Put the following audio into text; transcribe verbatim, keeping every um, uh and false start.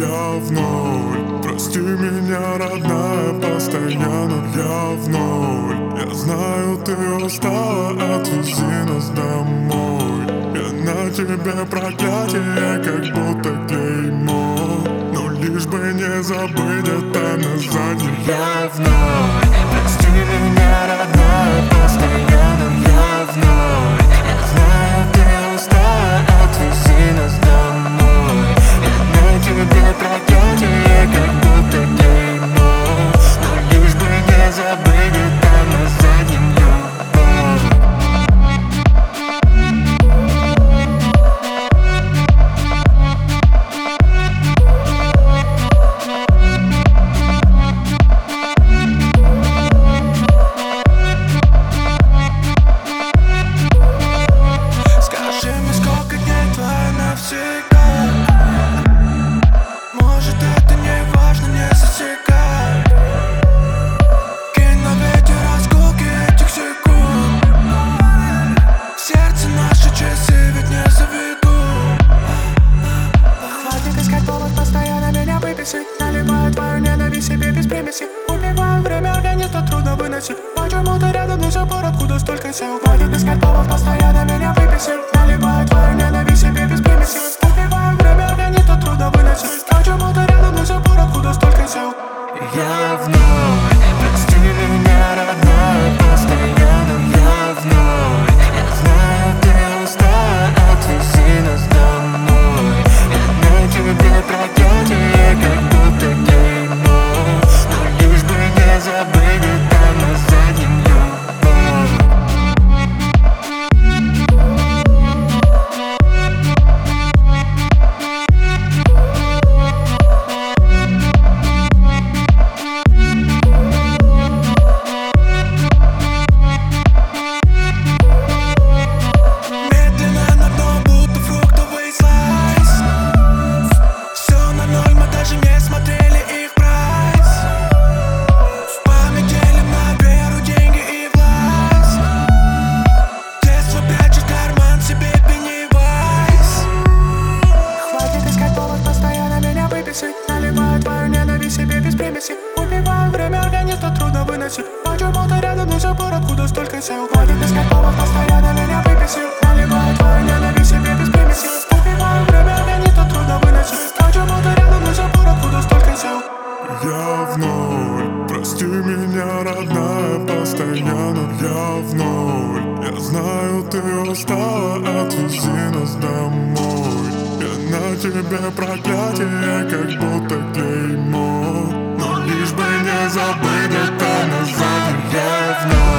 я в ноль. Прости меня, родная, постоянно я в ноль. Я знаю, ты устала, отвези нас домой. Я на тебе проклятие, как будто клеймо. Но лишь бы не забыть это назад, я в ноль. Прости меня, родная, постоянно я в ноль. Я знаю, ты устала, отвези нас домой. Я на тебе проклятие, как будто клеймо. Но лишь бы не забыть это на заднем может, это не важно, не засекай. Кинь на ветер осколки этих секунд. В сердце наши часы ведь не заведут. Хватит искать повод, постоянно меня выписать. Наливаю твою ненависть себе без примеси. Убиваю время, организм трудно выносить. Почему-то рядом до сих пор, откуда столько сил. Хватит искать повод, постоянно меня выписать. Наливаю твою ненависть себе без примеси. Убиваю время, организм трудно выносить. Почему-то рядом до сих пор, откуда столько сил. Я в ноль. Прости меня, родная, постоянно я в ноль. Я знаю, ты устала, отвези нас домой. Я на тебе проклятие, как будто клеймо. Но лишь бы не забыть это на заднем Наливаю твою ненависть себе без примеси. Убиваю время, организм трудно выносить. Почему-то рядом до сих пор, откуда столько сил. Хватит искать повод, постоянно меня выписил. Наливаю твою ненависть себе без примеси. Убиваю время, организм трудно выносить. Почему-то рядом до сих пор, откуда столько сил. Я в ноль. Прости меня, родная, постоянно я в ноль. Я знаю, ты устала, отвези нас домой. Я на тебе проклятие, как будто клеймо. Но лишь бы не забыть это назад, я в ноль.